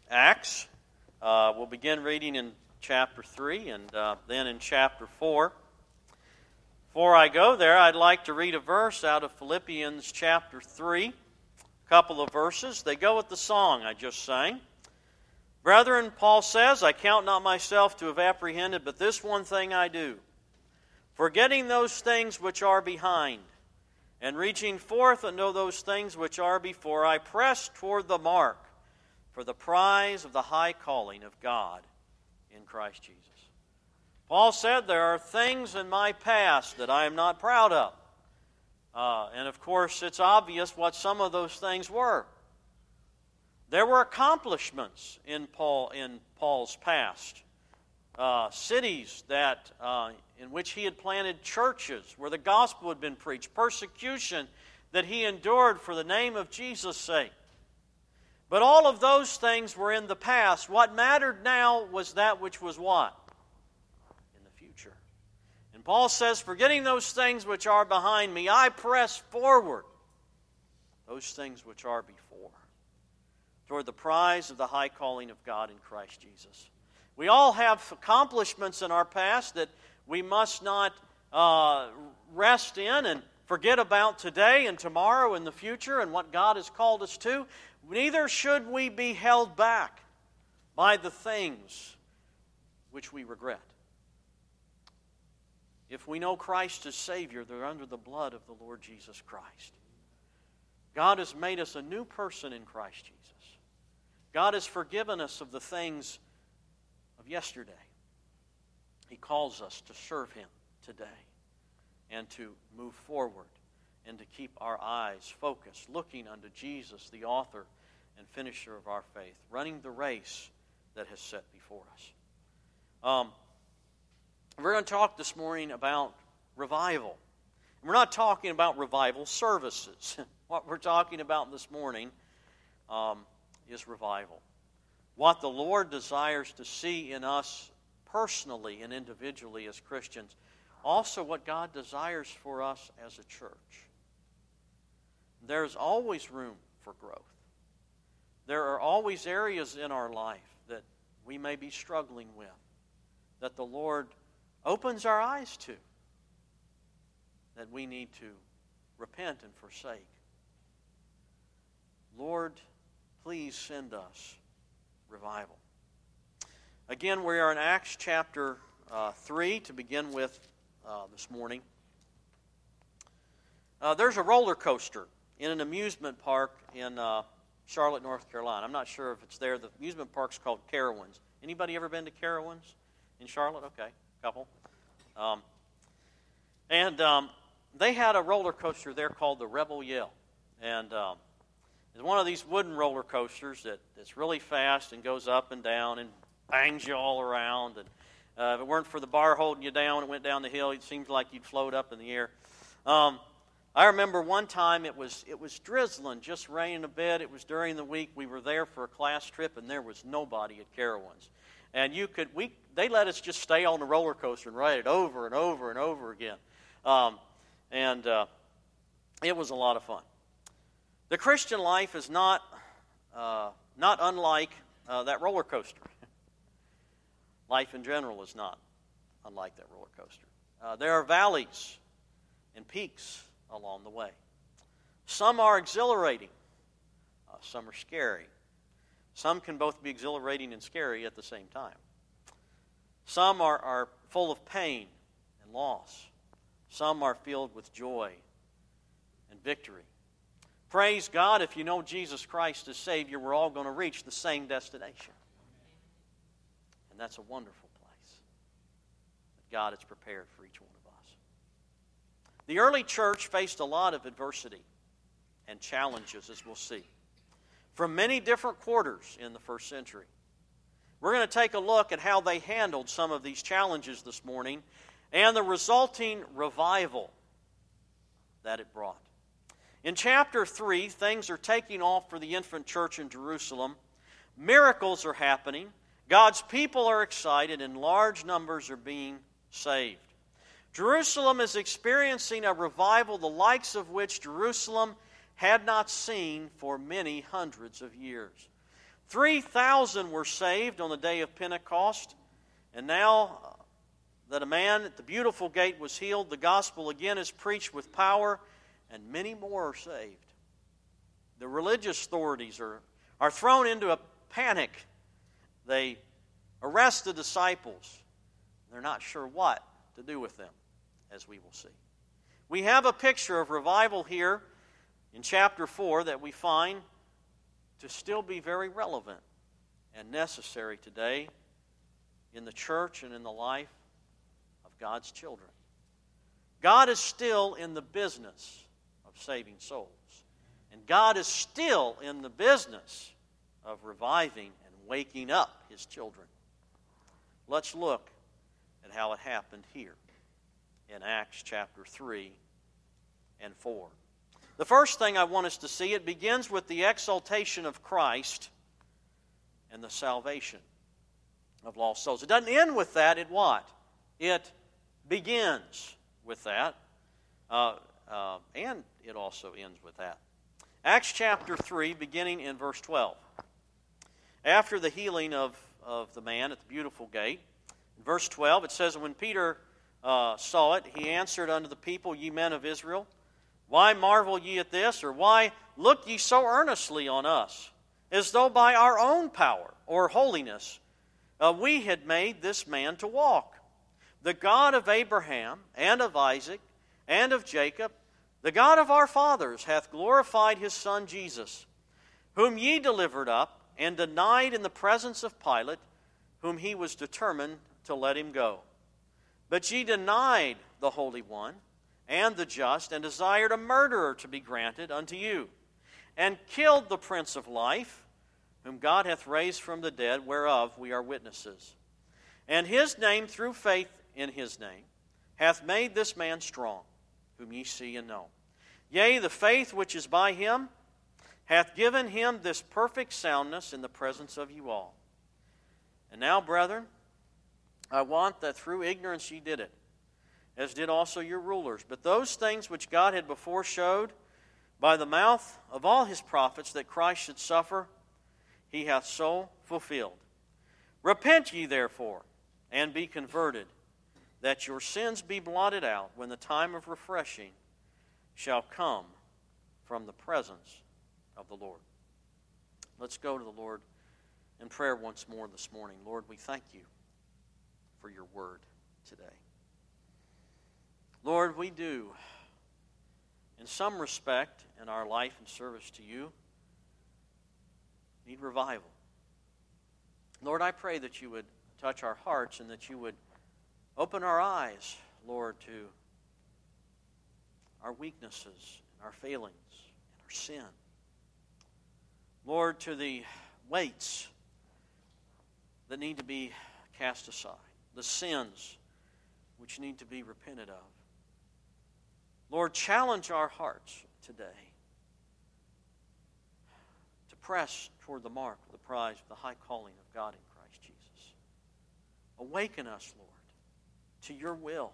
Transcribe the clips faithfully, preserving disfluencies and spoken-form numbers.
Acts. Uh, we'll begin reading in chapter three and uh, then in chapter four. Before I go there, I'd like to read a verse out of Philippians chapter three. A couple of verses. They go with the song I just sang. Brethren, Paul says, I count not myself to have apprehended, but this one thing I do, forgetting those things which are behind, and reaching forth unto those things which are before, I press toward the mark for the prize of the high calling of God in Christ Jesus. Paul said there are things in my past that I am not proud of. Uh, and of course, it's obvious what some of those things were. There were accomplishments in Paul in Paul's past. Uh, cities that uh, in which he had planted churches where the gospel had been preached, persecution that he endured for the name of Jesus' sake. But all of those things were in the past. What mattered now was that which was what? In the future. And Paul says, forgetting those things which are behind me, I press forward those things which are before, toward the prize of the high calling of God in Christ Jesus. We all have accomplishments in our past that we must not uh, rest in and forget about today and tomorrow and the future and what God has called us to. Neither should we be held back by the things which we regret. If we know Christ as Savior, they're under the blood of the Lord Jesus Christ. God has made us a new person in Christ Jesus. God has forgiven us of the things of yesterday. He calls us to serve Him today and to move forward and to keep our eyes focused, looking unto Jesus, the author and finisher of our faith, running the race that has set before us. Um, we're going to talk this morning about revival. We're not talking about revival services. What we're talking about this morning um, is revival. What the Lord desires to see in us personally and individually as Christians. Also what God desires for us as a church. There's always room for growth. There are always areas in our life that we may be struggling with, that the Lord opens our eyes to, that we need to repent and forsake. Lord, please send us revival. Again, we are in Acts chapter uh, three to begin with uh, this morning. Uh, there's a roller coaster in an amusement park in uh, Charlotte, North Carolina. I'm not sure if it's there. The amusement park's called Carowinds. Anybody ever been to Carowinds in Charlotte? Okay, a couple. Um, and um, they had a roller coaster there called the Rebel Yell. And um, it's one of these wooden roller coasters that, that's really fast and goes up and down and bangs you all around. And uh, if it weren't for the bar holding you down, it went down the hill, it seems like you'd float up in the air. Um, I remember one time it was it was drizzling, just raining a bit. It was during the week. We were there for a class trip, and there was nobody at Carowinds. And you could we they let us just stay on the roller coaster and ride it over and over and over again. Um, and uh, it was a lot of fun. The Christian life is not uh, not unlike uh, that roller coaster. Life in general is not unlike that roller coaster. Uh, there are valleys and peaks along the way. Some are exhilarating. Uh, some are scary. Some can both be exhilarating and scary at the same time. Some are, are full of pain and loss. Some are filled with joy and victory. Praise God, if you know Jesus Christ as Savior, we're all going to reach the same destination. And that's a wonderful place that God has prepared for each one of us. The early church faced a lot of adversity and challenges, as we'll see, from many different quarters in the first century. We're going to take a look at how they handled some of these challenges this morning and the resulting revival that it brought. In chapter three, things are taking off for the infant church in Jerusalem. Miracles are happening. God's people are excited, and large numbers are being saved. Jerusalem is experiencing a revival the likes of which Jerusalem had not seen for many hundreds of years. three thousand were saved on the day of Pentecost. And now that a man at the Beautiful Gate was healed, the gospel again is preached with power, and many more are saved. The religious authorities are, are thrown into a panic. They arrest the disciples. They're not sure what to do with them, as we will see. We have a picture of revival here in chapter four that we find to still be very relevant and necessary today in the church and in the life of God's children. God is still in the business of saving souls. And God is still in the business of reviving and waking up His children. Let's look at how it happened here in Acts chapter three and four. The first thing I want us to see, it begins with the exaltation of Christ and the salvation of lost souls. It doesn't end with that. It what? It begins with that. Uh, uh, and it also ends with that. Acts chapter three, beginning in verse twelve. After the healing of, of the man at the Beautiful Gate, in verse twelve, it says, when Peter uh, saw it, he answered unto the people, Ye men of Israel, why marvel ye at this? Or why look ye so earnestly on us, as though by our own power or holiness uh, we had made this man to walk? The God of Abraham and of Isaac and of Jacob, the God of our fathers, hath glorified His Son Jesus, whom ye delivered up and denied in the presence of Pilate, whom he was determined to let him go. But ye denied the Holy One and the just, and desired a murderer to be granted unto you, and killed the Prince of Life, whom God hath raised from the dead, whereof we are witnesses. And His name, through faith in His name, hath made this man strong, whom ye see and know. Yea, the faith which is by Him hath given Him this perfect soundness in the presence of you all. And now, brethren, I want that through ignorance ye did it, as did also your rulers. But those things which God had before showed by the mouth of all His prophets that Christ should suffer, He hath so fulfilled. Repent ye therefore, and be converted, that your sins be blotted out, when the time of refreshing shall come from the presence of the Lord. Let's go to the Lord in prayer once more this morning. Lord, we thank You for Your word today. Lord, we do, in some respect in our life and service to You, need revival. Lord, I pray that You would touch our hearts and that You would open our eyes, Lord, to our weaknesses, and our failings, and our sin. Lord, to the weights that need to be cast aside, the sins which need to be repented of. Lord, challenge our hearts today to press toward the mark of the prize of the high calling of God in Christ Jesus. Awaken us, Lord, to Your will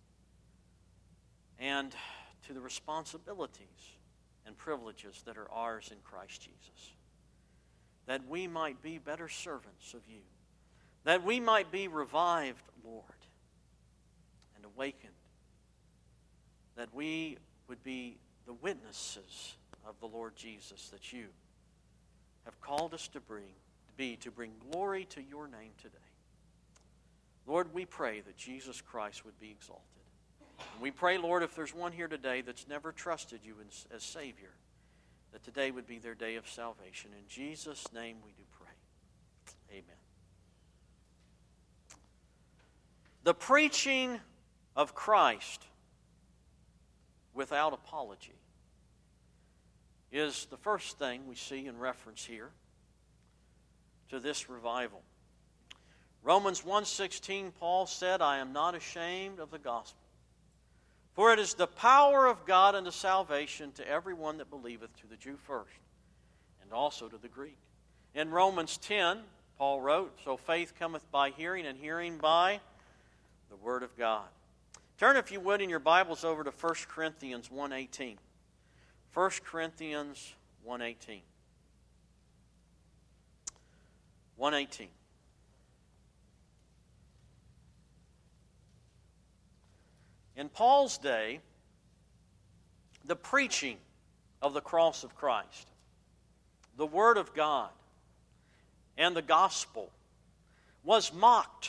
and to the responsibilities and privileges that are ours in Christ Jesus, that we might be better servants of You, that we might be revived, Lord, and awakened, that we would be the witnesses of the Lord Jesus that You have called us to bring, to be, to bring glory to Your name today. Lord, we pray that Jesus Christ would be exalted. And we pray, Lord, if there's one here today that's never trusted You as Savior, that today would be their day of salvation. In Jesus' name we do pray. Amen. The preaching of Christ without apology is the first thing we see in reference here to this revival. Romans one sixteen, Paul said, I am not ashamed of the gospel, for it is the power of God unto salvation to everyone that believeth, to the Jew first, and also to the Greek. In Romans ten, Paul wrote, so faith cometh by hearing, and hearing by the word of God. Turn, if you would, in your Bibles over to First Corinthians one eighteen. First Corinthians one eighteen. one eighteen. In Paul's day, the preaching of the cross of Christ, the Word of God, and the gospel was mocked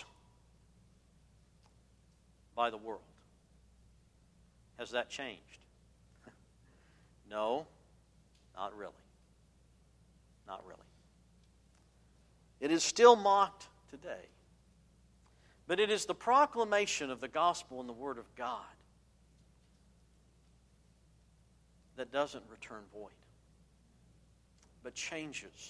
by the world. Has that changed? No, not really. Not really. It is still mocked today. But it is the proclamation of the gospel and the Word of God that doesn't return void, but changes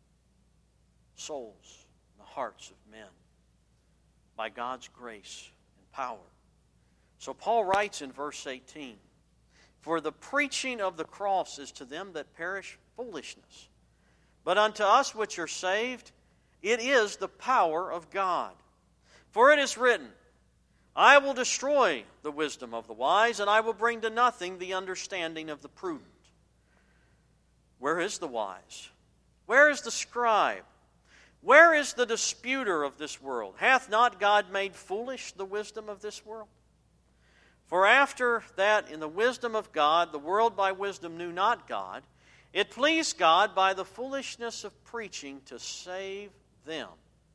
souls and the hearts of men by God's grace and power. So Paul writes in verse eighteen, "For the preaching of the cross is to them that perish foolishness, but unto us which are saved, it is the power of God. For it is written, I will destroy the wisdom of the wise, and I will bring to nothing the understanding of the prudent. Where is the wise? Where is the scribe? Where is the disputer of this world? Hath not God made foolish the wisdom of this world? For after that, in the wisdom of God, the world by wisdom knew not God, it pleased God by the foolishness of preaching to save them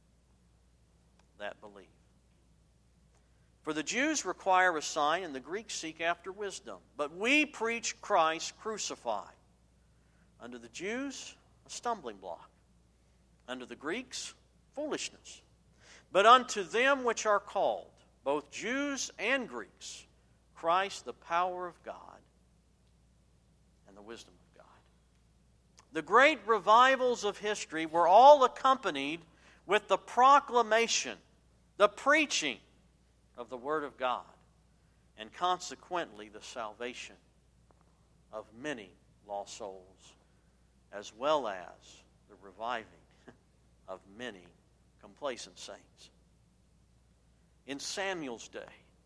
that believe. For the Jews require a sign, and the Greeks seek after wisdom. But we preach Christ crucified. Unto the Jews, a stumbling block. Unto the Greeks, foolishness. But unto them which are called, both Jews and Greeks, Christ the power of God and the wisdom of God." The great revivals of history were all accompanied with the proclamation, the preaching of the Word of God, and consequently the salvation of many lost souls, as well as the reviving of many complacent saints. In Samuel's day,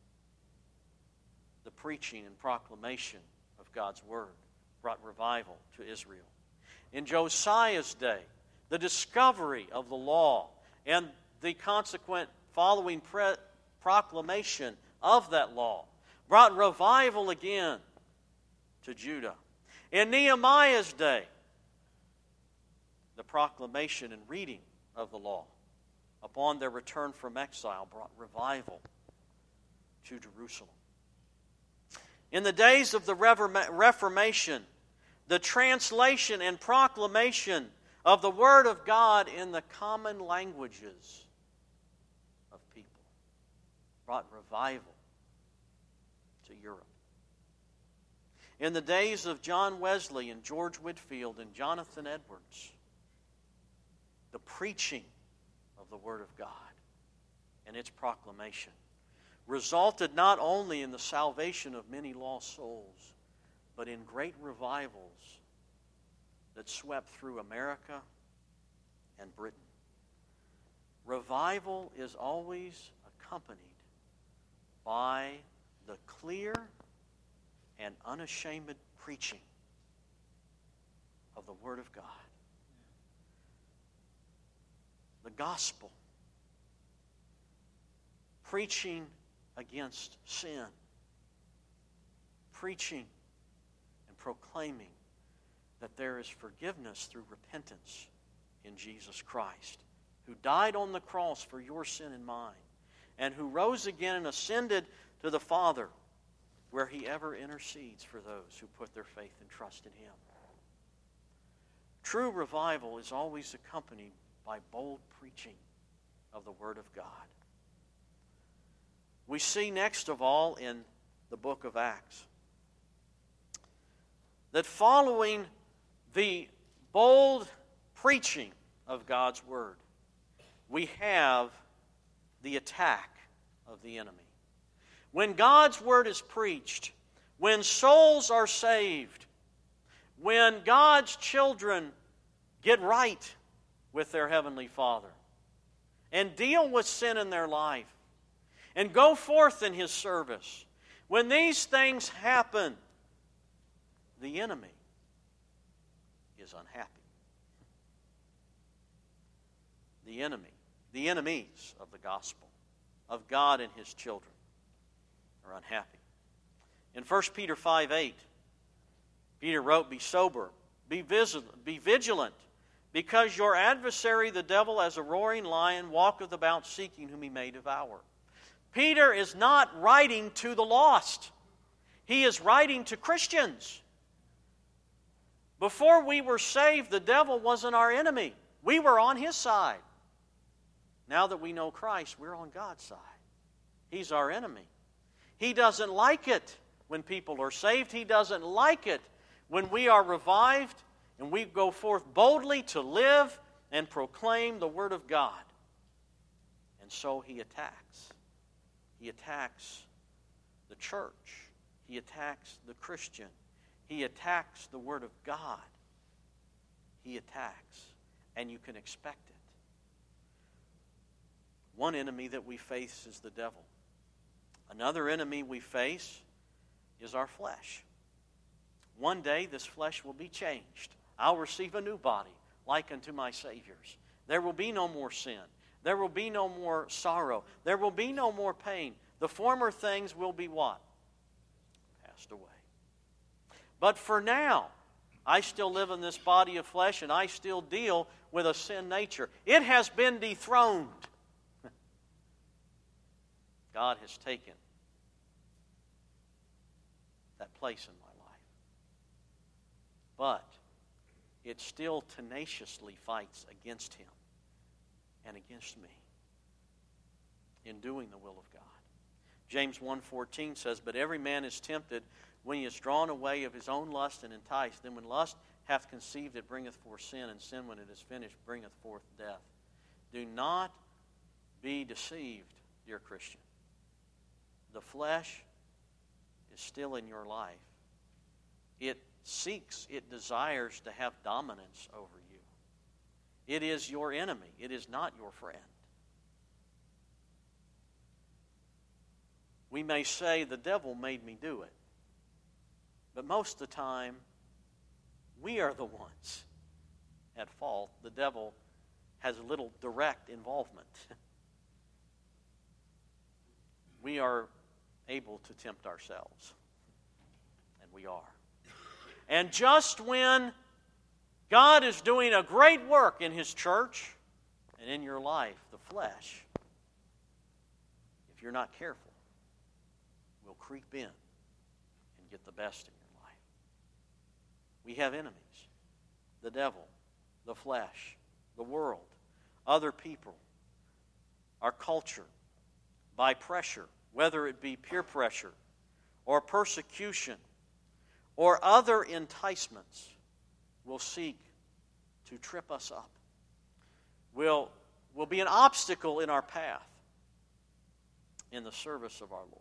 the preaching and proclamation of God's Word brought revival to Israel. In Josiah's day, the discovery of the law and the consequent following pre- proclamation of that law brought revival again to Judah. In Nehemiah's day, the proclamation and reading of the law upon their return from exile brought revival to Jerusalem. In the days of the Reformation, the translation and proclamation of the Word of God in the common languages of people brought revival to Europe. In the days of John Wesley and George Whitefield and Jonathan Edwards, the preaching of the Word of God and its proclamation resulted not only in the salvation of many lost souls, but in great revivals that swept through America and Britain. Revival is always accompanied by the clear and unashamed preaching of the Word of God. The gospel, preaching against sin, preaching and proclaiming that there is forgiveness through repentance in Jesus Christ, who died on the cross for your sin and mine, and who rose again and ascended to the Father, where He ever intercedes for those who put their faith and trust in Him. True revival is always accompanied by bold preaching of the Word of God. We see next of all in the book of Acts that following the bold preaching of God's Word, we have the attack of the enemy. When God's Word is preached, when souls are saved, when God's children get right with their Heavenly Father and deal with sin in their life and go forth in His service, when these things happen, the enemy is unhappy. the enemy, the enemies of the gospel, of God and His children, are unhappy. In First Peter five eight, Peter wrote, "Be sober, be vigilant, be vigilant, because your adversary, the devil, as a roaring lion, walketh about seeking whom he may devour." Peter is not writing to the lost. He is writing to Christians. Before we were saved, the devil wasn't our enemy. We were on his side. Now that we know Christ, we're on God's side. He's our enemy. He doesn't like it when people are saved. He doesn't like it when we are revived and we go forth boldly to live and proclaim the Word of God. And so he attacks. He attacks the church. He attacks the Christian. He attacks the Word of God. He attacks, and you can expect it. One enemy that we face is the devil. Another enemy we face is our flesh. One day this flesh will be changed. I'll receive a new body like unto my Savior's. There will be no more sin. There will be no more sorrow. There will be no more pain. The former things will be what? Passed away. But for now, I still live in this body of flesh and I still deal with a sin nature. It has been dethroned. God has taken that place in my life. But it still tenaciously fights against him and against me in doing the will of God. James one fourteen says, "But every man is tempted when he is drawn away of his own lust and enticed. Then when lust hath conceived, it bringeth forth sin, and sin, when it is finished, bringeth forth death." Do not be deceived, dear Christian. The flesh is still in your life. It seeks, it desires to have dominance over you. It is your enemy. It is not your friend. We may say, the devil made me do it. But most of the time, we are the ones at fault. The devil has little direct involvement. We are able to tempt ourselves. And we are. And just when God is doing a great work in His church and in your life, the flesh, if you're not careful, will creep in and get the best in your life. We have enemies. The devil, the flesh, the world, other people, our culture, by pressure, whether it be peer pressure or persecution or other enticements, will seek to trip us up, will, will be an obstacle in our path in the service of our Lord.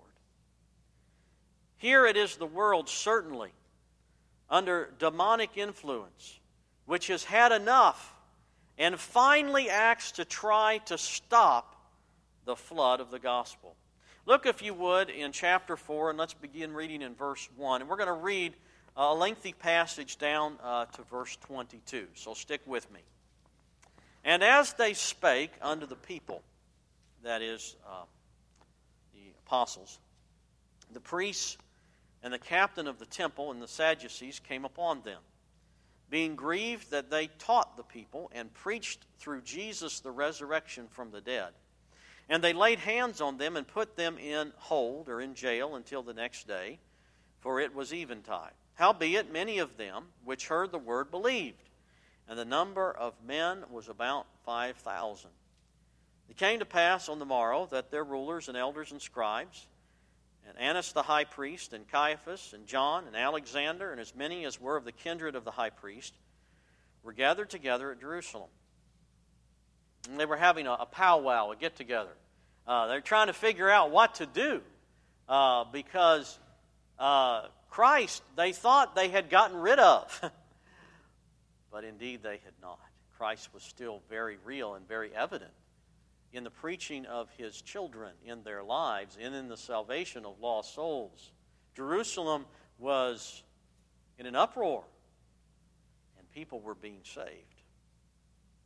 Here it is the world, certainly, under demonic influence, which has had enough and finally acts to try to stop the flood of the gospel. Look, if you would, in chapter four, and let's begin reading in verse one. And we're going to read a lengthy passage down uh, to verse twenty-two. So stick with me. "And as they spake unto the people," that is, uh, the apostles, "the priests and the captain of the temple and the Sadducees came upon them, being grieved that they taught the people and preached through Jesus the resurrection from the dead. And they laid hands on them and put them in hold," or in jail, "until the next day, for it was eventide. Howbeit many of them which heard the word believed, and the number of men was about five thousand. It came to pass on the morrow that their rulers and elders and scribes, and Annas the high priest, and Caiaphas, and John, and Alexander, and as many as were of the kindred of the high priest, were gathered together at Jerusalem." And they were having a, a powwow, a get-together. Uh, they're trying to figure out what to do uh, because uh, Christ, they thought they had gotten rid of. But indeed they had not. Christ was still very real and very evident in the preaching of His children in their lives and in the salvation of lost souls. Jerusalem was in an uproar, and people were being saved.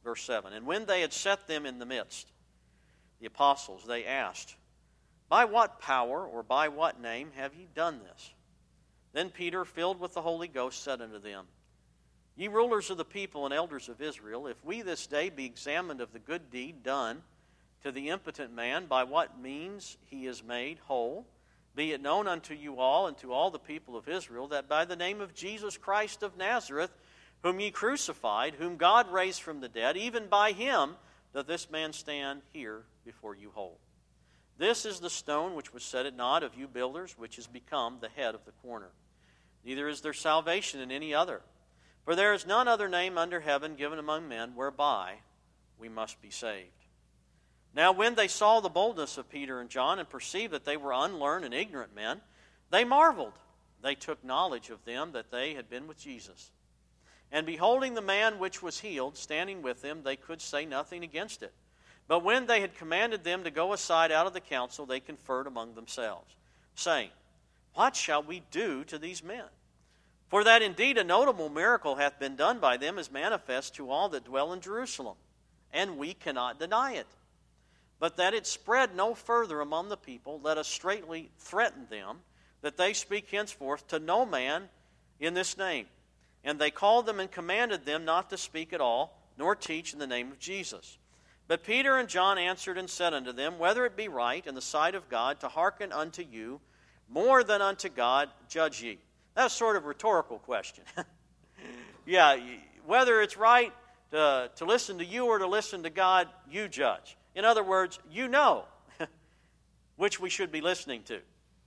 Verse seven, and when they had set them in the midst, the apostles, they asked, by what power or by what name have ye done this? Then Peter, filled with the Holy Ghost, said unto them, ye rulers of the people and elders of Israel, if we this day be examined of the good deed done to the impotent man, by what means he is made whole, be it known unto you all and to all the people of Israel, that by the name of Jesus Christ of Nazareth, whom ye crucified, whom God raised from the dead, even by him doth this man stand here before you whole. This is the stone which was set at naught of you builders, which is become the head of the corner. Neither is there salvation in any other. For there is none other name under heaven given among men whereby we must be saved. Now when they saw the boldness of Peter and John and perceived that they were unlearned and ignorant men, they marveled. They took knowledge of them that they had been with Jesus. And beholding the man which was healed, standing with them, they could say nothing against it. But when they had commanded them to go aside out of the council, they conferred among themselves, saying, what shall we do to these men? For that indeed a notable miracle hath been done by them is manifest to all that dwell in Jerusalem, and we cannot deny it. But that it spread no further among the people, let us straightly threaten them, that they speak henceforth to no man in this name. And they called them and commanded them not to speak at all, nor teach in the name of Jesus. But Peter and John answered and said unto them, whether it be right in the sight of God to hearken unto you more than unto God, judge ye. That's sort of a rhetorical question. Yeah, whether it's right to, to listen to you or to listen to God, you judge. In other words, you know which we should be listening to.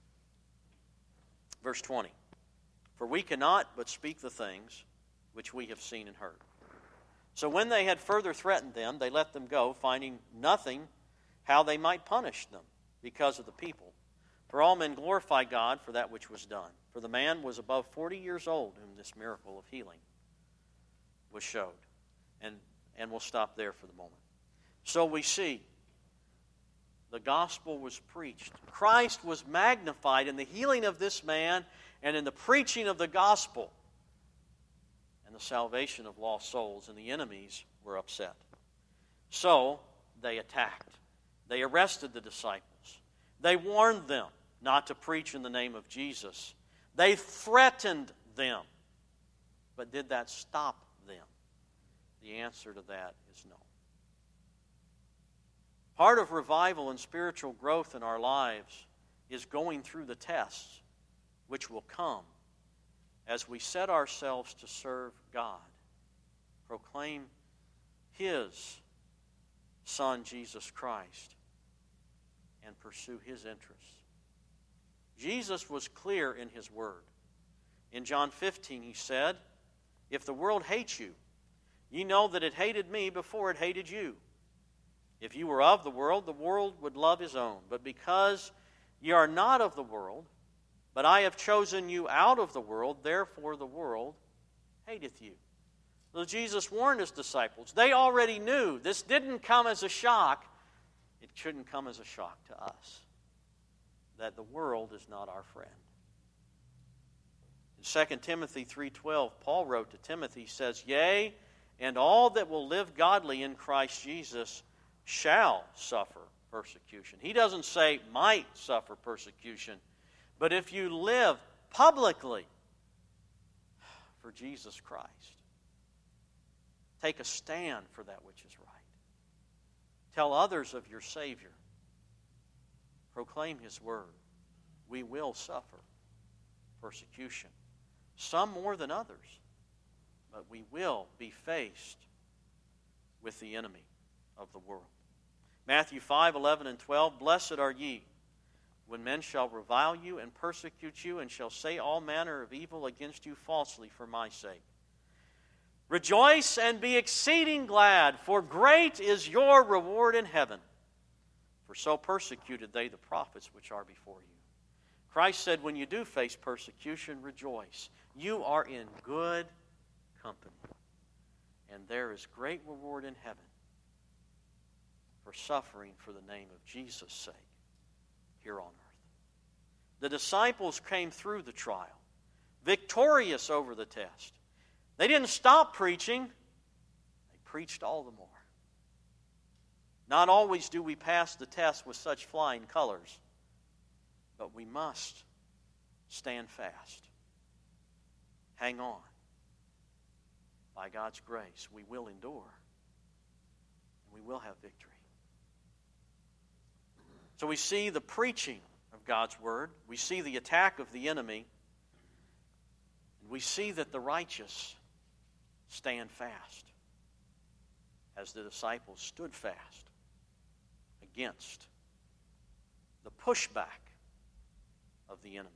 Verse twenty, for we cannot but speak the things which we have seen and heard. So when they had further threatened them, they let them go, finding nothing how they might punish them because of the people. For all men glorify God for that which was done. For the man was above forty years old, whom this miracle of healing was showed. And, and we'll stop there for the moment. So we see the gospel was preached. Christ was magnified in the healing of this man and in the preaching of the gospel and the salvation of lost souls, and the enemies were upset. So they attacked. They arrested the disciples. They warned them not to preach in the name of Jesus. They threatened them. But did that stop them? The answer to that is no. Part of revival and spiritual growth in our lives is going through the tests which will come as we set ourselves to serve God, proclaim His Son, Jesus Christ, and pursue His interests. Jesus was clear in His word. In John fifteen, He said, if the world hates you, ye know that it hated me before it hated you. If you were of the world, the world would love his own. But because ye are not of the world, but I have chosen you out of the world, therefore the world hateth you. So Jesus warned His disciples. They already knew this didn't come as a shock. It shouldn't come as a shock to us that the world is not our friend. In Second Timothy three twelve, Paul wrote to Timothy, he says, yea, and all that will live godly in Christ Jesus shall suffer persecution. He doesn't say might suffer persecution, but if you live publicly for Jesus Christ, take a stand for that which is right. Tell others of your Savior. Proclaim His word. We will suffer persecution. Some more than others, but we will be faced with the enemy of the world. Matthew five eleven and twelve, blessed are ye when men shall revile you and persecute you, and shall say all manner of evil against you falsely for my sake. Rejoice and be exceeding glad, for great is your reward in heaven. For so persecuted they the prophets which are before you. Christ said, when you do face persecution, rejoice. You are in good company. And there is great reward in heaven for suffering for the name of Jesus' sake here on earth. The disciples came through the trial, victorious over the test. They didn't stop preaching. They preached all the more. Not always do we pass the test with such flying colors, but we must stand fast. Hang on. By God's grace, we will endure, and we will have victory. So we see the preaching of God's Word. We see the attack of the enemy. And we see that the righteous stand fast, as the disciples stood fast against the pushback of the enemy.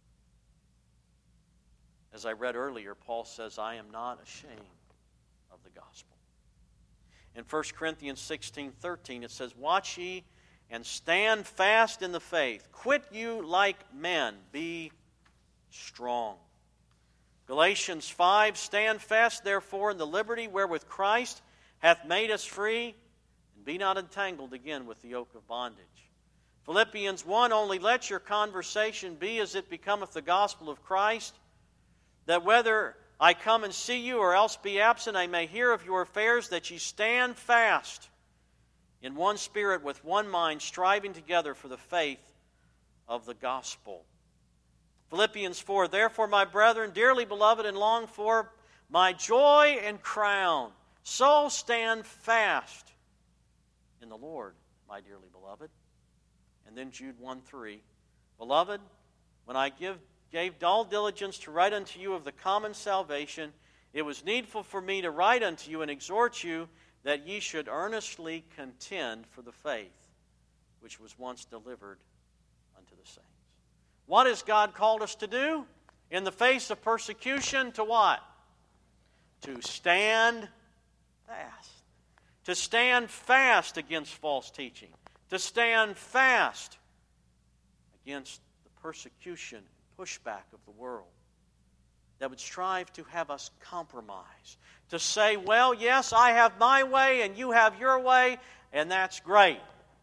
As I read earlier, Paul says, I am not ashamed of the gospel. In First Corinthians sixteen thirteen, it says, watch ye and stand fast in the faith. Quit you like men. Be strong. Galatians five, stand fast therefore in the liberty wherewith Christ hath made us free, and be not entangled again with the yoke of bondage. Philippians one, only let your conversation be as it becometh the gospel of Christ, that whether I come and see you or else be absent, I may hear of your affairs, that ye stand fast in one spirit with one mind, striving together for the faith of the gospel. Philippians four, therefore, my brethren, dearly beloved and longed for, my joy and crown, so stand fast in the Lord, my dearly beloved. And then Jude one three, beloved, when I give gave all diligence to write unto you of the common salvation, it was needful for me to write unto you and exhort you that ye should earnestly contend for the faith which was once delivered unto the saints. What has God called us to do? In the face of persecution, to what? To stand fast. To stand fast against false teaching. To stand fast against the persecution pushback of the world that would strive to have us compromise. To say, well, yes, I have my way and you have your way, and that's great.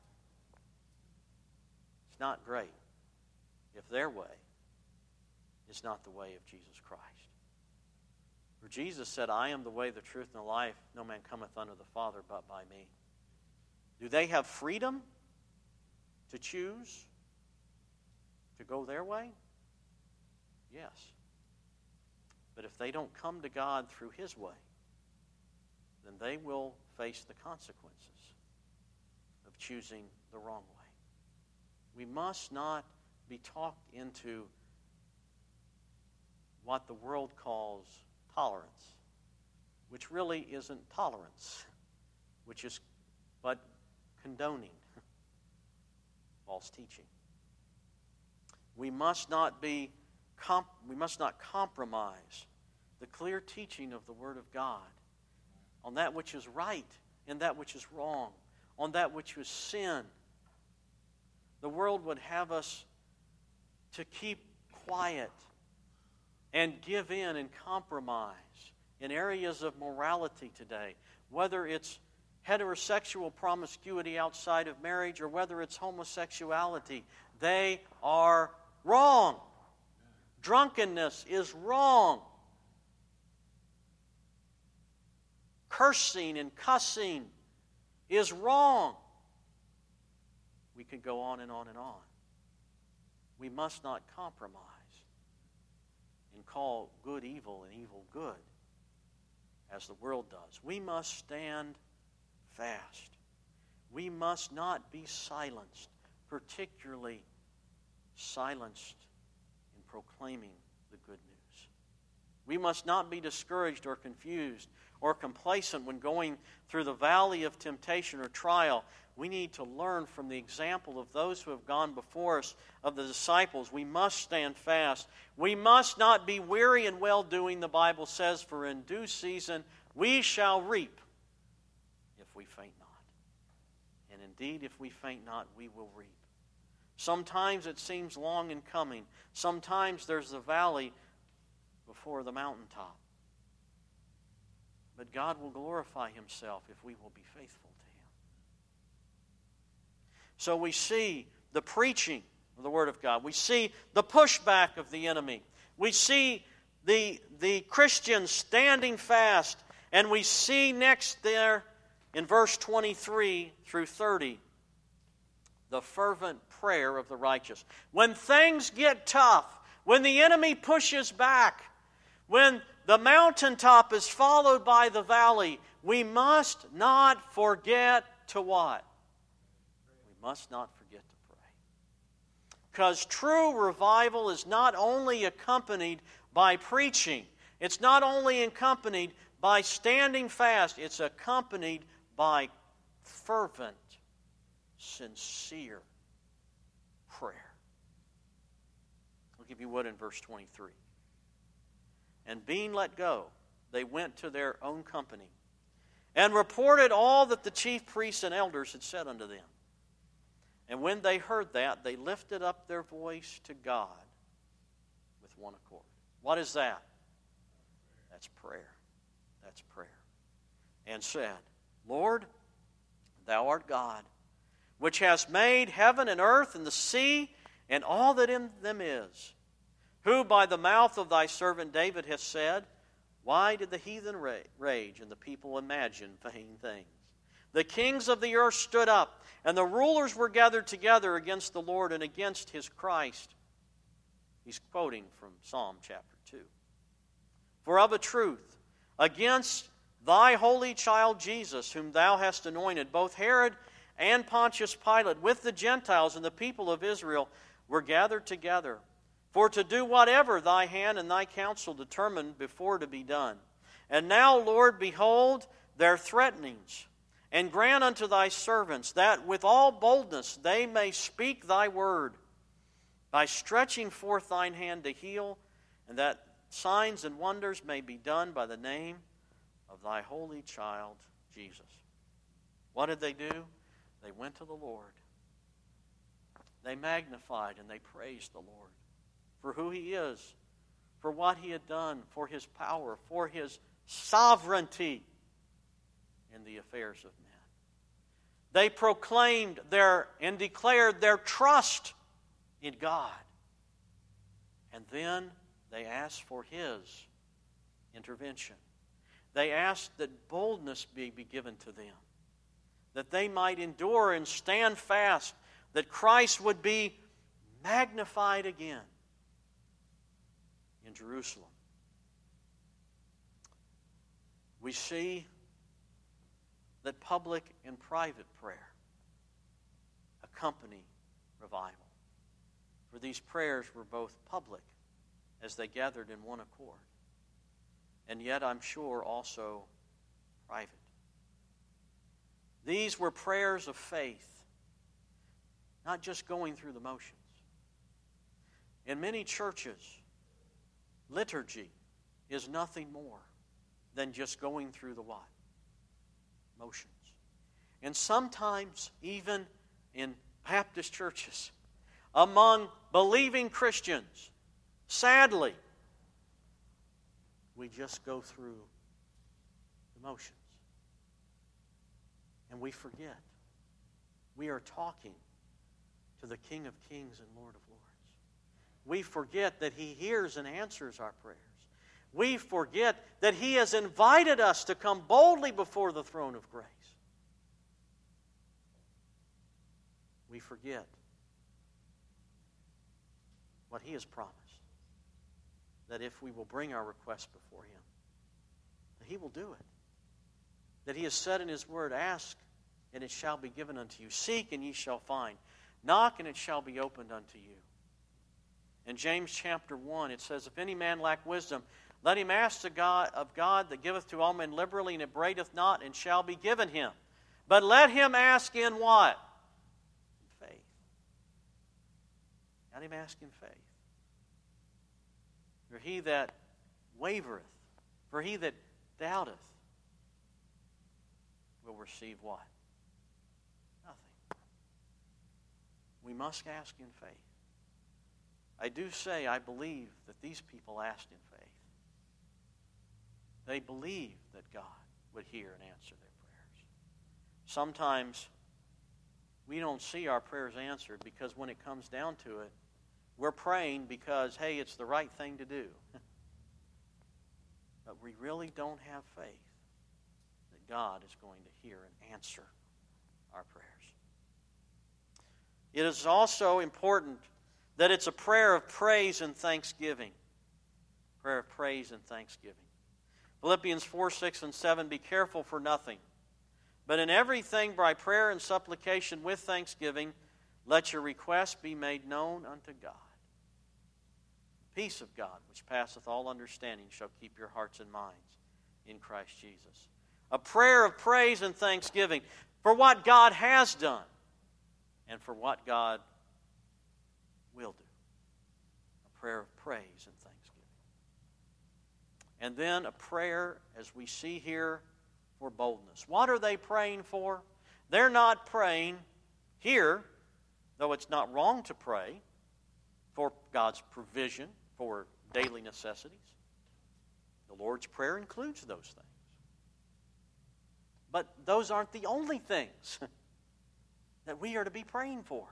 It's not great if their way is not the way of Jesus Christ. For Jesus said, I am the way, the truth, and the life. No man cometh unto the Father but by me. Do they have freedom to choose to go their way? Yes. But if they don't come to God through His way, then they will face the consequences of choosing the wrong way. We must not be talked into what the world calls tolerance, which really isn't tolerance, which is but condoning false teaching. We must not be Comp- we must not compromise the clear teaching of the Word of God on that which is right and that which is wrong, on that which is sin. The world would have us to keep quiet and give in and compromise in areas of morality today, whether it's heterosexual promiscuity outside of marriage or whether it's homosexuality. They are wrong. Drunkenness is wrong. Cursing and cussing is wrong. We could go on and on and on. We must not compromise and call good evil and evil good as the world does. We must stand fast. We must not be silenced, particularly silenced proclaiming the good news. We must not be discouraged or confused or complacent when going through the valley of temptation or trial. We need to learn from the example of those who have gone before us, of the disciples. We must stand fast. We must not be weary in well-doing, the Bible says, for in due season we shall reap if we faint not. And indeed, if we faint not, we will reap. Sometimes it seems long in coming. Sometimes there's the valley before the mountaintop. But God will glorify Himself if we will be faithful to Him. So we see the preaching of the Word of God. We see the pushback of the enemy. We see the, the Christians standing fast And we see next there in verse twenty-three through thirty, the fervent prayer of the righteous. When things get tough, when the enemy pushes back, when the mountaintop is followed by the valley, we must not forget to what? We must not forget to pray. Because true revival is not only accompanied by preaching, it's not only accompanied by standing fast, it's accompanied by fervent, sincere prayer. Look if you would in verse twenty-three. And being let go, they went to their own company, and reported all that the chief priests and elders had said unto them. And when they heard that, they lifted up their voice to God with one accord. What is that? That's prayer. That's prayer. And said, Lord, Thou art God, which hast made heaven and earth and the sea and all that in them is, who by the mouth of Thy servant David has said, Why did the heathen rage and the people imagine vain things? The kings of the earth stood up, and the rulers were gathered together against the Lord and against His Christ. He's quoting from Psalm chapter two. For of a truth, against Thy holy child Jesus, whom Thou hast anointed, both Herod and Pontius Pilate, with the Gentiles and the people of Israel, were gathered together, for to do whatever Thy hand and Thy counsel determined before to be done. And now, Lord, behold their threatenings, and grant unto Thy servants that with all boldness they may speak Thy word, by stretching forth Thine hand to heal, and that signs and wonders may be done by the name of Thy holy child, Jesus. What did they do? They went to the Lord. They magnified and they praised the Lord for who He is, for what He had done, for His power, for His sovereignty in the affairs of men. They proclaimed their and declared their trust in God. And then they asked for His intervention. They asked that boldness be, be given to them, that they might endure and stand fast, that Christ would be magnified again in Jerusalem. We see that public and private prayer accompany revival. For these prayers were both public as they gathered in one accord, and yet I'm sure also private. These were prayers of faith, not just going through the motions. In many churches, liturgy is nothing more than just going through the what? Motions. And sometimes, even in Baptist churches, among believing Christians, sadly, we just go through the motions. And we forget we are talking to the King of Kings and Lord of Lords. We forget that He hears and answers our prayers. We forget that He has invited us to come boldly before the throne of grace. We forget what He has promised, that if we will bring our requests before Him, that He will do it. That He has said in His word, ask, and it shall be given unto you. Seek, and ye shall find. Knock, and it shall be opened unto you. In James chapter one, it says, If any man lack wisdom, let him ask to God, of God that giveth to all men liberally, and upbraideth not, and shall be given him. But let him ask in what? In faith. Let him ask in faith. For he that wavereth, for he that doubteth, will receive what? Nothing. We must ask in faith. I do say I believe that these people asked in faith. They believed that God would hear and answer their prayers. Sometimes we don't see our prayers answered because when it comes down to it, we're praying because, hey, it's the right thing to do. But we really don't have faith that God is going to hear and answer our prayers. It is also important that it's a prayer of praise and thanksgiving. Prayer of praise and thanksgiving. Philippians four, six, and seven, be careful for nothing, but in everything by prayer and supplication with thanksgiving, let your requests be made known unto God. The peace of God, which passeth all understanding, shall keep your hearts and minds in Christ Jesus. A prayer of praise and thanksgiving for what God has done and for what God will do. A prayer of praise and thanksgiving. And then a prayer, as we see here, for boldness. What are they praying for? They're not praying here, though it's not wrong to pray for God's provision for daily necessities. The Lord's Prayer includes those things. But those aren't the only things that we are to be praying for.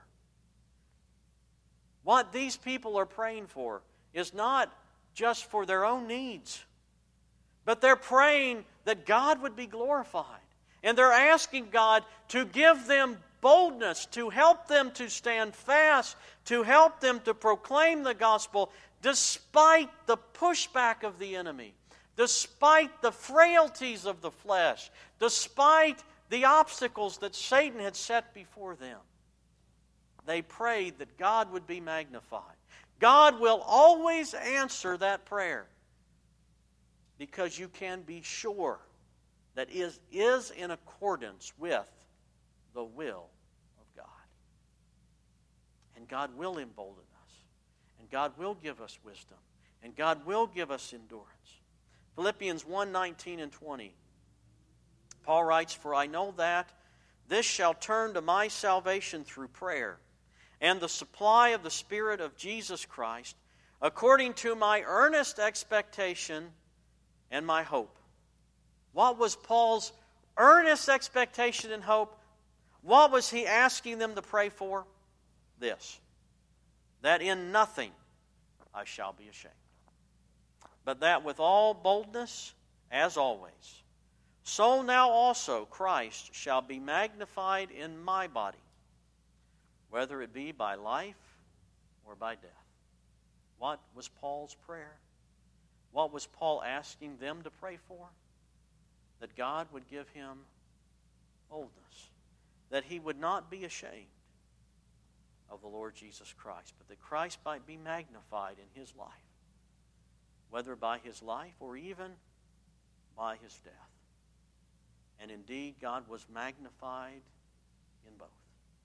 What these people are praying for is not just for their own needs, but they're praying that God would be glorified. And they're asking God to give them boldness, to help them to stand fast, to help them to proclaim the gospel despite the pushback of the enemy, despite the frailties of the flesh, despite the obstacles that Satan had set before them. They prayed that God would be magnified. God will always answer that prayer, because you can be sure that it is, is in accordance with the will of God. And God will embolden us. And God will give us wisdom. And God will give us endurance. Philippians one, nineteen and twenty. Paul writes, for I know that this shall turn to my salvation through prayer and the supply of the Spirit of Jesus Christ, according to my earnest expectation and my hope. What was Paul's earnest expectation and hope? What was he asking them to pray for? This, that in nothing I shall be ashamed, but that with all boldness, as always, so now also Christ shall be magnified in my body, whether it be by life or by death. What was Paul's prayer? What was Paul asking them to pray for? That God would give him boldness, that he would not be ashamed of the Lord Jesus Christ, but that Christ might be magnified in his life, whether by his life or even by his death. And indeed, God was magnified in both.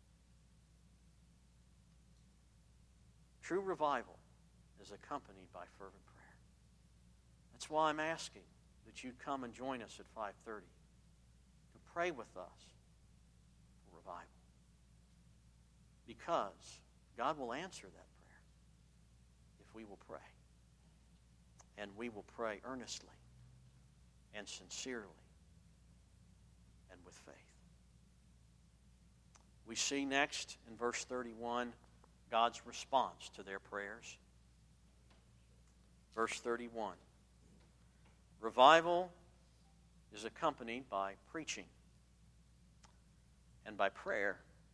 True revival is accompanied by fervent prayer. That's why I'm asking that you come and join us at five thirty to pray with us for revival. Because God will answer that prayer if we will pray. And we will pray earnestly and sincerely and with faith. We see next in verse thirty-one God's response to their prayers. Verse thirty-one. Revival is accompanied by preaching and by prayer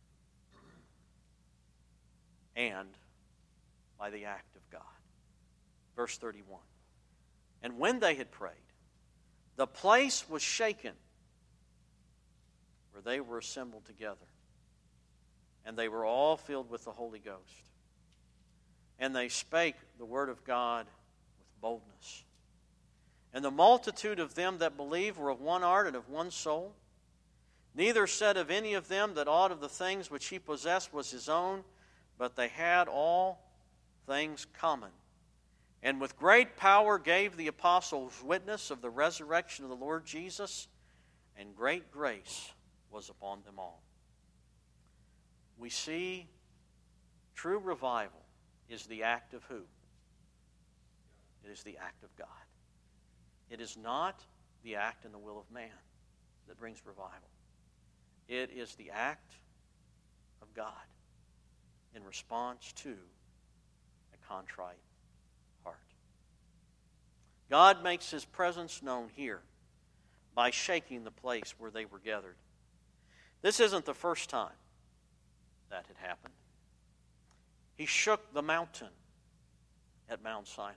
and by the act of God. Verse thirty-one. And when they had prayed, the place was shaken where they were assembled together, and they were all filled with the Holy Ghost. And they spake the word of God with boldness. And the multitude of them that believed were of one heart and of one soul. Neither said of any of them that aught of the things which he possessed was his own, but they had all things common. And with great power gave the apostles witness of the resurrection of the Lord Jesus, and great grace was upon them all. We see true revival is the act of who? It is the act of God. It is not the act and the will of man that brings revival. It is the act of God in response to a contrite heart. God makes his presence known here by shaking the place where they were gathered. This isn't the first time that had happened. He shook the mountain at Mount Sinai.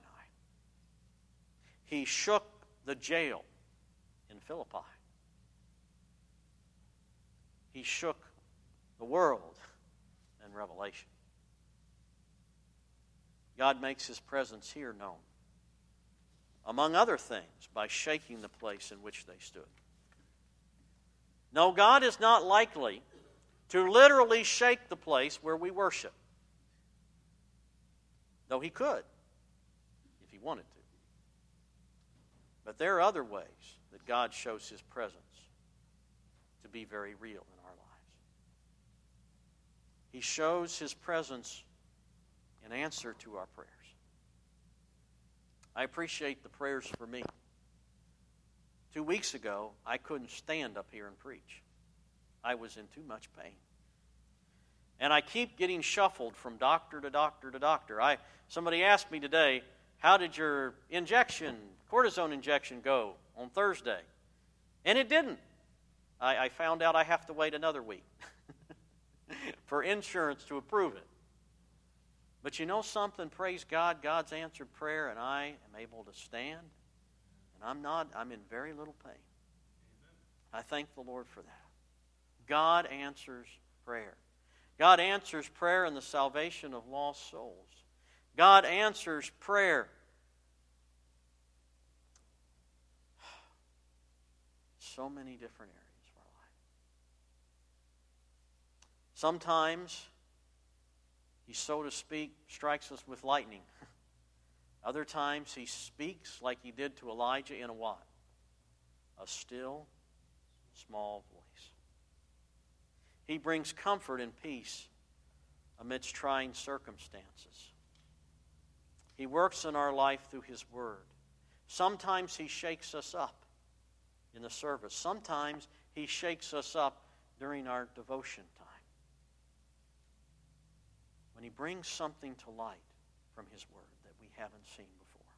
He shook the jail in Philippi. He shook the world in Revelation. God makes His presence here known, among other things, by shaking the place in which they stood. No, God is not likely to literally shake the place where we worship, though He could if He wanted to. But there are other ways that God shows His presence to be very real in our lives. He shows His presence in answer to our prayers. I appreciate the prayers for me. Two weeks ago, I couldn't stand up here and preach. I was in too much pain. And I keep getting shuffled from doctor to doctor to doctor. I somebody asked me today, how did your injection, cortisone injection, go on Thursday? And it didn't. I, I found out I have to wait another week for insurance to approve it. But you know something? Praise God, God's answered prayer, and I am able to stand. And I'm not, I'm in very little pain. Amen. I thank the Lord for that. God answers prayer. God answers prayer in the salvation of lost souls. God answers prayer so many different areas of our life. Sometimes He, so to speak, strikes us with lightning. Other times He speaks like He did to Elijah in a what? A still, small voice. He brings comfort and peace amidst trying circumstances. He works in our life through His Word. Sometimes He shakes us up in the service. Sometimes He shakes us up during our devotion time. When He brings something to light from His Word that we haven't seen before.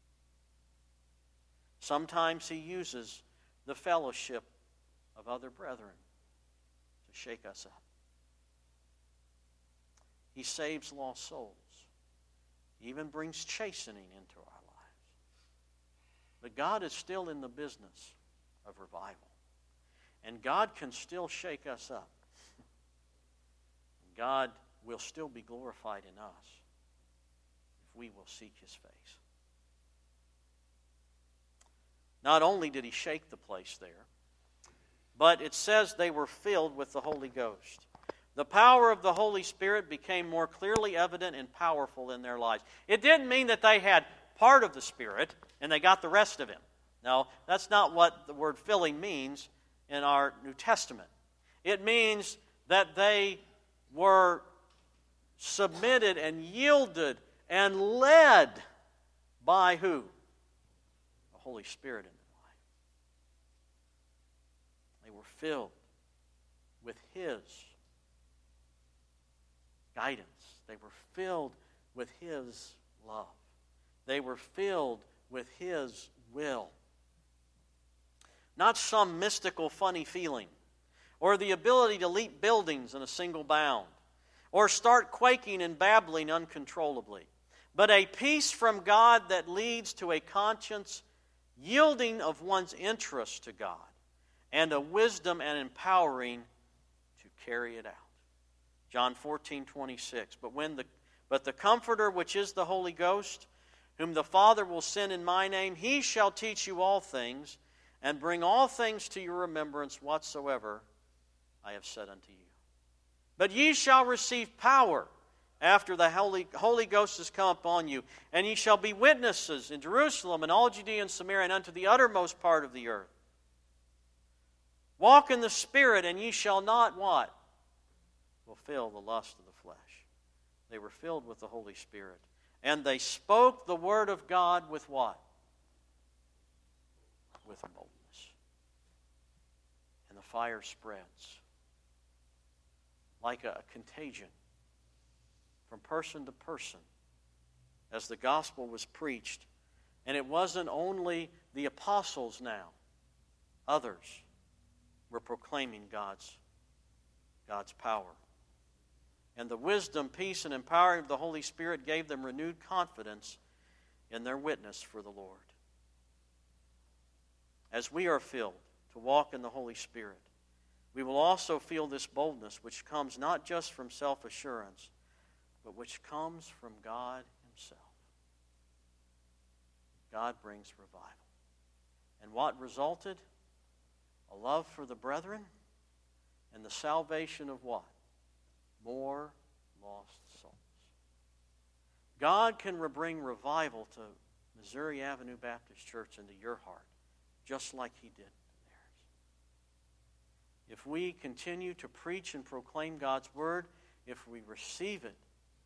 Sometimes He uses the fellowship of other brethren to shake us up. He saves lost souls. He even brings chastening into our lives. But God is still in the business of revival. And God can still shake us up. God will still be glorified in us if we will seek His face. Not only did He shake the place there, but it says they were filled with the Holy Ghost. The power of the Holy Spirit became more clearly evident and powerful in their lives. It didn't mean that they had part of the Spirit and they got the rest of Him. No, that's not what the word filling means in our New Testament. It means that they were submitted and yielded and led by who? The Holy Spirit in their life. They were filled with His guidance. They were filled with His love. They were filled with His will. Not some mystical, funny feeling, or the ability to leap buildings in a single bound, or start quaking and babbling uncontrollably, but a peace from God that leads to a conscience yielding of one's interest to God, and a wisdom and empowering to carry it out. John fourteen twenty-six. But when the but the Comforter, which is the Holy Ghost, whom the Father will send in my name, He shall teach you all things, and bring all things to your remembrance whatsoever I have said unto you. But ye shall receive power after the Holy, Holy Ghost is come upon you, and ye shall be witnesses in Jerusalem and all Judea and Samaria and unto the uttermost part of the earth. Walk in the Spirit, and ye shall not what? Fulfill the lust of the flesh. They were filled with the Holy Spirit. And they spoke the word of God with what? With boldness. And the fire spreads like a contagion from person to person as the gospel was preached. And it wasn't only the apostles now others were proclaiming God's, God's power. And the wisdom, peace, and empowering of the Holy Spirit gave them renewed confidence in their witness for the Lord. As we are filled to walk in the Holy Spirit, we will also feel this boldness which comes not just from self-assurance, but which comes from God Himself. God brings revival. And what resulted? A love for the brethren and the salvation of what? More lost souls. God can bring revival to Missouri Avenue Baptist Church into your heart, just like He did theirs. If we continue to preach and proclaim God's Word, if we receive it,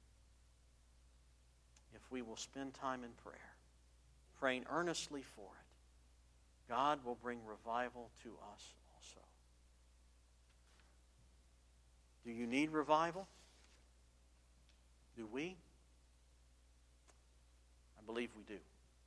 if we will spend time in prayer, praying earnestly for it, God will bring revival to us also. Do you need revival? Do we? I believe we do.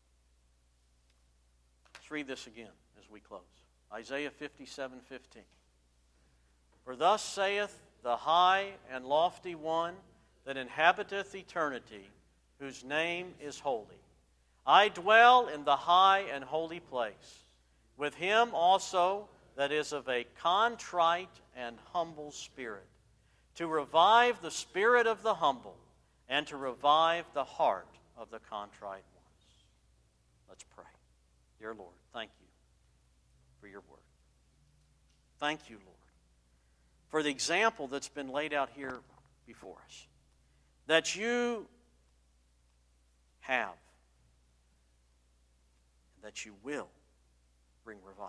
Let's read this again as we close. Isaiah fifty-seven fifteen. For thus saith the high and lofty one that inhabiteth eternity, whose name is holy. I dwell in the high and holy place, with him also that is of a contrite and humble spirit, to revive the spirit of the humble, and to revive the heart of the contrite ones. Let's pray. Dear Lord, thank you for your word. Thank you, Lord, for the example that's been laid out here before us, that you have, that you will bring revival.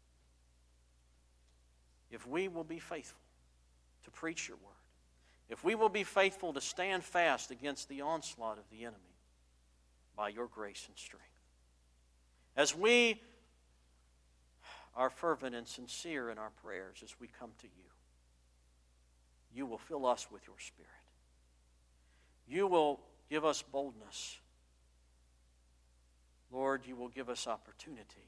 If we will be faithful to preach your word, if we will be faithful to stand fast against the onslaught of the enemy by your grace and strength. As we are fervent and sincere in our prayers as we come to you, you will fill us with your Spirit. You will give us boldness. Lord, you will give us opportunity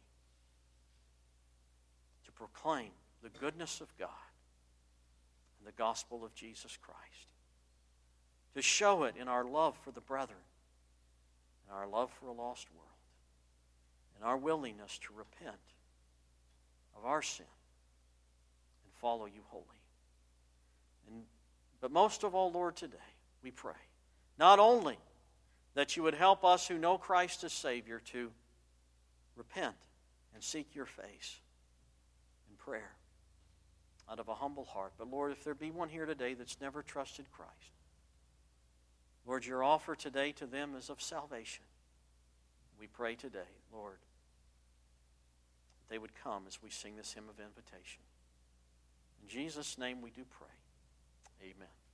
to proclaim the goodness of God and the gospel of Jesus Christ, to show it in our love for the brethren, and our love for a lost world, and our willingness to repent of our sin and follow you wholly. And, but most of all, Lord, today we pray, not only that you would help us who know Christ as Savior to repent and seek your face in prayer out of a humble heart, but Lord, if there be one here today that's never trusted Christ, Lord, your offer today to them is of salvation. We pray today, Lord, that they would come as we sing this hymn of invitation. In Jesus' name we do pray. Amen.